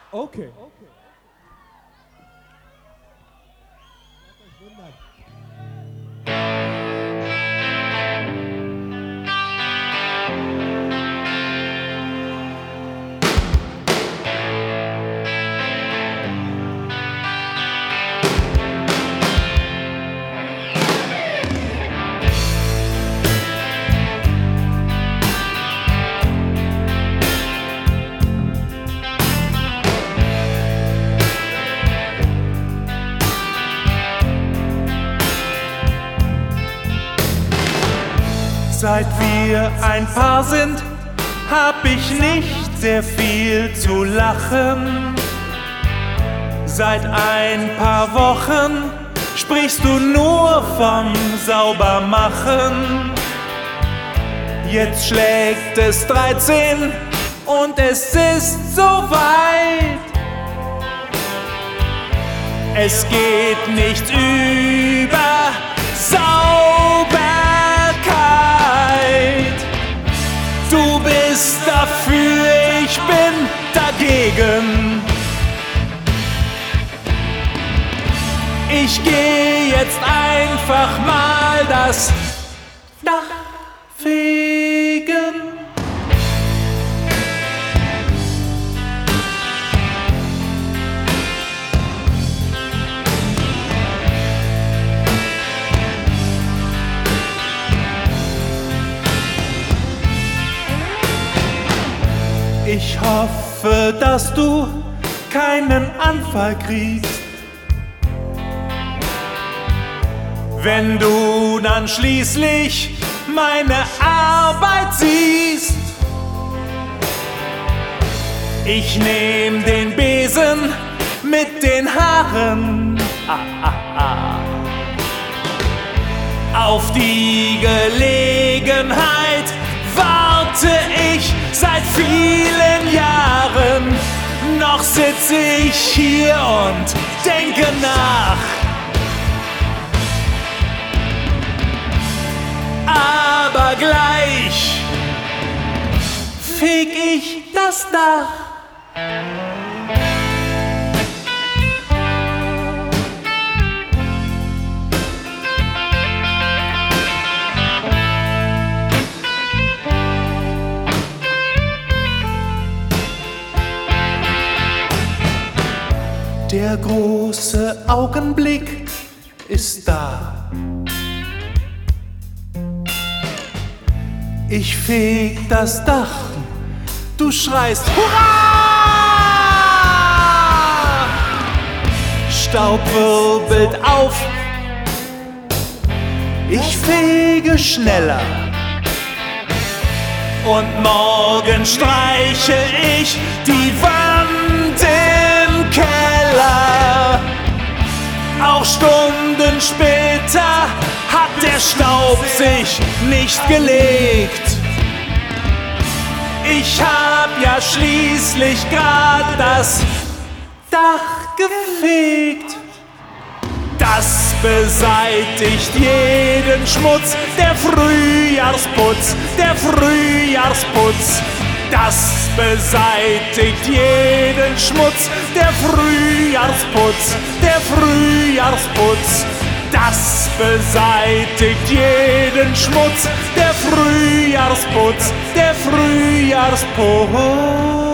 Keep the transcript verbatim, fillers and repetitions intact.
Okay. Seit wir ein Paar sind, hab ich nicht sehr viel zu lachen. Seit ein paar Wochen sprichst du nur vom Saubermachen. Jetzt schlägt es dreizehn und es ist soweit. Es geht nicht über Sauberkeit. Du bist dafür, ich bin dagegen. Ich geh jetzt einfach mal das Dach fegen. Ich hoffe, dass du keinen Anfall kriegst, wenn du dann schließlich meine Arbeit siehst. Ich nehm den Besen mit den Haaren. Ah, ah, ah. Auf die Gelegenheit warte ich seit vielen Jahren. Noch sitze ich hier und denke nach. Aber gleich feg ich das Dach. Der große Augenblick ist da. Ich feg das Dach, du schreist Hurra! Staub wirbelt auf, ich fege schneller. Und morgen streiche ich die Wand im Keller. Auch Stunden später hat der Staub sich nicht gelegt. Ich hab ja schließlich grad das Dach gefegt. Das beseitigt jeden Schmutz, der Frühjahrsputz, der Frühjahrsputz. Das beseitigt jeden Schmutz, der Frühjahrsputz, der Frühjahrsputz. Das beseitigt jeden Schmutz, der Frühjahrsputz, der Frühjahrsputz.